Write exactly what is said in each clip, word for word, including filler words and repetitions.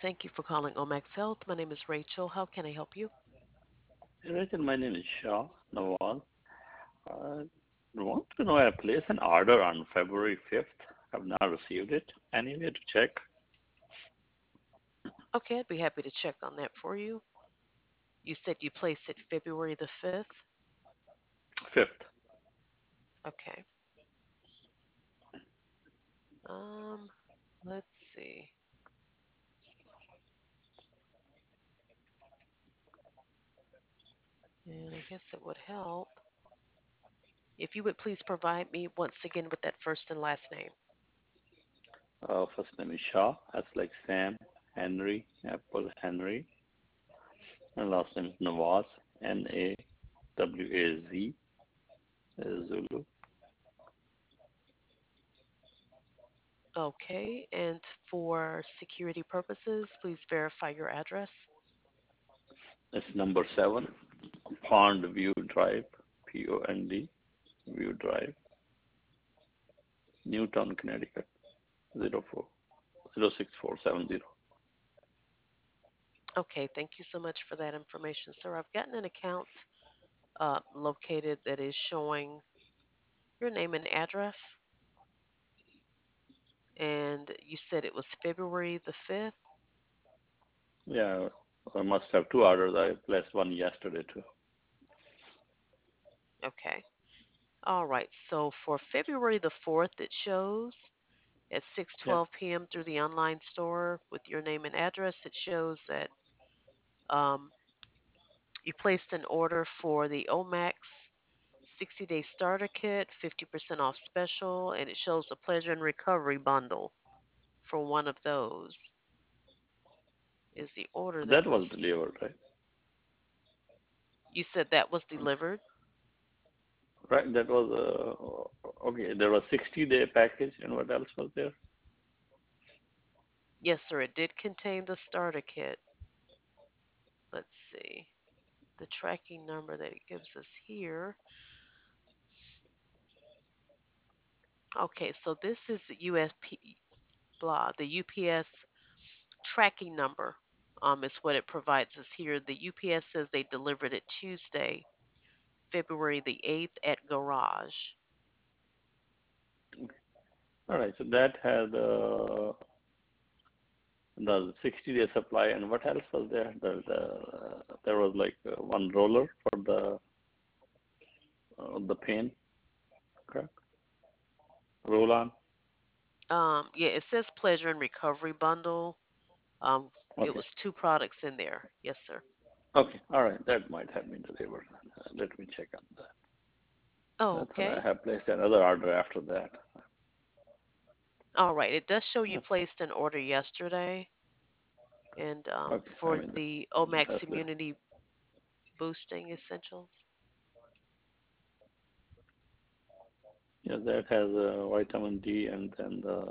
Thank you for calling Omax Health. My name is Rachel. How can I help you? Rachel, my name is Shah Nawaz. Uh, I want to know I placed an order on February fifth. I've not received it. Any way to check? Okay, I'd be happy to check on that for you. You said you placed it February the fifth. fifth. Okay. Um, let's see. And I guess it would help if you would please provide me once again with that first and last name. Uh, first name is Shah. That's like Sam, Henry, Apple, Henry. And last name is Nawaz. N A W A Z, uh, Zulu. Okay, and for security purposes, please verify your address. It's number seven, Pond View Drive, P O N D, View Drive, Newtown, Connecticut, zero four zero six four seven zero. Okay, thank you so much for that information, sir. I've gotten an account uh, located that is showing your name and address. And you said it was February the fifth. Yeah, I must have two orders. I placed one yesterday too. Okay. All right. So for February the fourth, it shows at Yeah. six twelve p m through the online store with your name and address. It shows that um, you placed an order for the Omax sixty day starter kit, fifty percent off special, and it shows a pleasure and recovery bundle for one of those is the order that That was was. delivered, right? You said that was delivered? Right. That was uh, okay. There was sixty day package, and what else was there? Yes, sir. It did contain the starter kit. Let's see. The tracking number that it gives us here. Okay, so this is the U S P blah, the U P S tracking number. Um, is what it provides us here. The U P S says they delivered it Tuesday, February the eighth at Garage. All right. So that had uh, the sixty day supply, and what else was there? The, the uh, there was like uh, one roller for the uh, the pain, correct? Roll on. Um, yeah, it says pleasure and recovery bundle. Um, it Okay. was two products in there. Yes, sir. Okay. All right. That might have been delivered. Uh, let me check on that. Oh, That's what I okay. have placed another order after that. All right. It does show you Uh, placed an order yesterday, and um, Okay. I for mean, the Omax that's the Immunity Boosting Essentials. yeah, that has uh, vitamin D and then the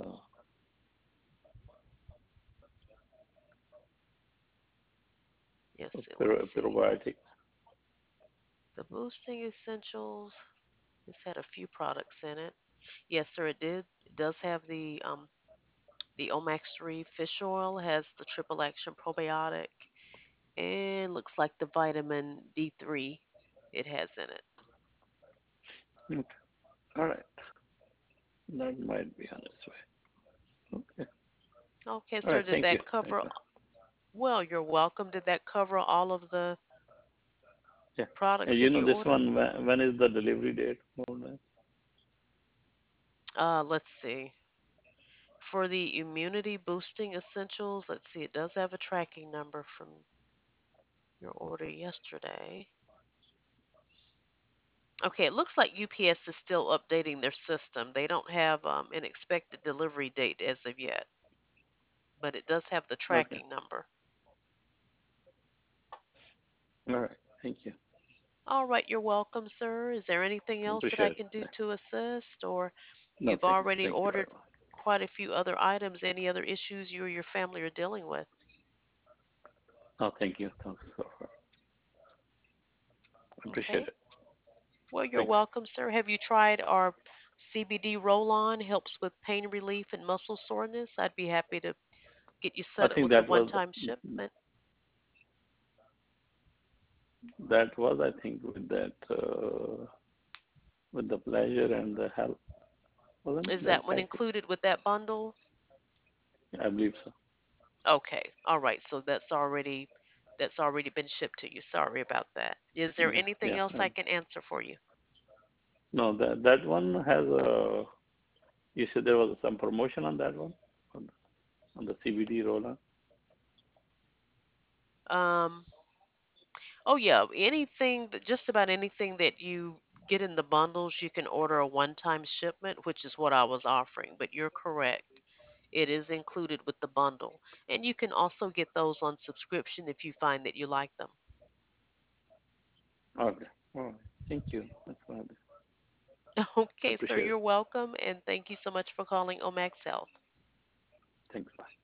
Yes, let's pyro- see. probiotic. The Boosting Essentials. It's had a few products in it. Yes, sir, it did. It does have the um the Omax three fish oil, has the triple action probiotic, and looks like the vitamin D three it has in it. Okay. All right. That might be on its way. Okay. Okay, All sir, right. did Thank you. that Thank cover? you. Well, you're welcome. Did that cover all of the Yeah. And products you that know you this ordered? one, when, when is the delivery date? More or less? Uh, let's see. For the immunity boosting essentials, let's see, it does have a tracking number from your order yesterday. Okay, it looks like U P S is still updating their system. They don't have um, an expected delivery date as of yet, but it does have the Okay. tracking number. All right. Thank you. All right, you're welcome, sir. Is there anything else that I Appreciate it. can do Yeah. to assist? Or No, you've thank you. already Thank you very ordered much. quite a few other items? Any other issues you or your family are dealing with? No, thank you. Thanks so far. Appreciate Okay. it. Well, you're Thanks. welcome, sir. Have you tried our C B D roll on? Helps with pain relief and muscle soreness. I'd be happy to get you I set up think with a that was one-time shipment? that was I think with that uh, with the pleasure and the help, wasn't it Is that that one package? included with that bundle? I believe so. Okay. All right. So that's already that's already been shipped to you. Sorry about that. Is there Yeah, anything yeah. else I And can answer for you? no, that that one has a. You said there was some promotion on that one, on the, on the C B D roller. Um, oh yeah, anything that just about anything that you get in the bundles, you can order a one-time shipment, which is what I was offering, but you're correct. It is included with the bundle. And you can also get those on subscription if you find that you like them. Okay. All right. Thank you. That's what I Okay, sir, appreciate it. you're welcome, and thank you so much for calling Omax Health. Thanks. Bye.